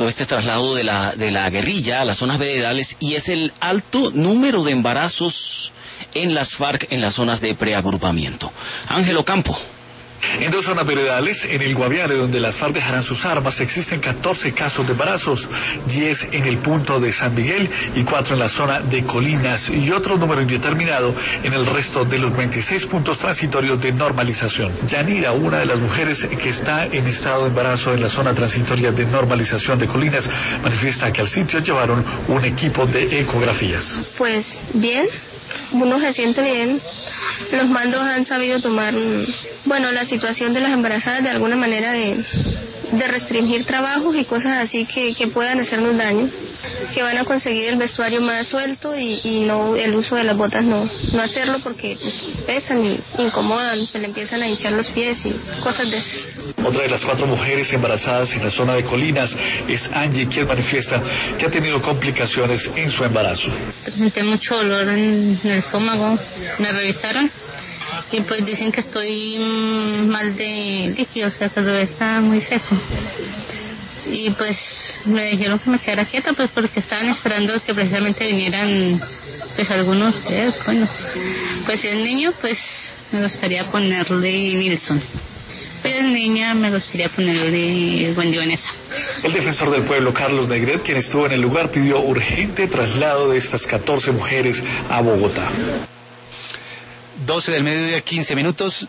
todo este traslado de la guerrilla a las zonas veredales, y es el alto número de embarazos en las FARC en las zonas de preagrupamiento. Ángel Ocampo. En 2 zonas veredales, en el Guaviare, donde las FARC dejarán sus armas, existen 14 casos de embarazos, 10 en el punto de San Miguel y 4 en la zona de Colinas, y otro número indeterminado en el resto de los 26 puntos transitorios de normalización. Yanira, una de las mujeres que está en estado de embarazo en la zona transitoria de normalización de Colinas, manifiesta que al sitio llevaron un equipo de ecografías. Pues bien, uno se siente bien. Los mandos han sabido tomar, la situación de las embarazadas de alguna manera de restringir trabajos y cosas así que puedan hacernos daño, que van a conseguir el vestuario más suelto y no el uso de las botas, no hacerlo porque pesan y incomodan, se le empiezan a hinchar los pies y cosas de eso. Otra de las 4 mujeres embarazadas en la zona de Colinas es Angie, quien manifiesta que ha tenido complicaciones en su embarazo. Presenté mucho dolor en el estómago, me revisaron y pues dicen que estoy mal de líquido, o sea que el bebé está muy seco. Y pues me dijeron que me quedara quieta, pues porque estaban esperando que precisamente vinieran pues algunos, pues si es niño pues me gustaría ponerle Nilsson. Si es niña me gustaría ponerle Wendy Vanessa. El defensor del pueblo, Carlos Negret, quien estuvo en el lugar, pidió urgente traslado de estas 14 mujeres a Bogotá. 12 del mediodía, 15 minutos.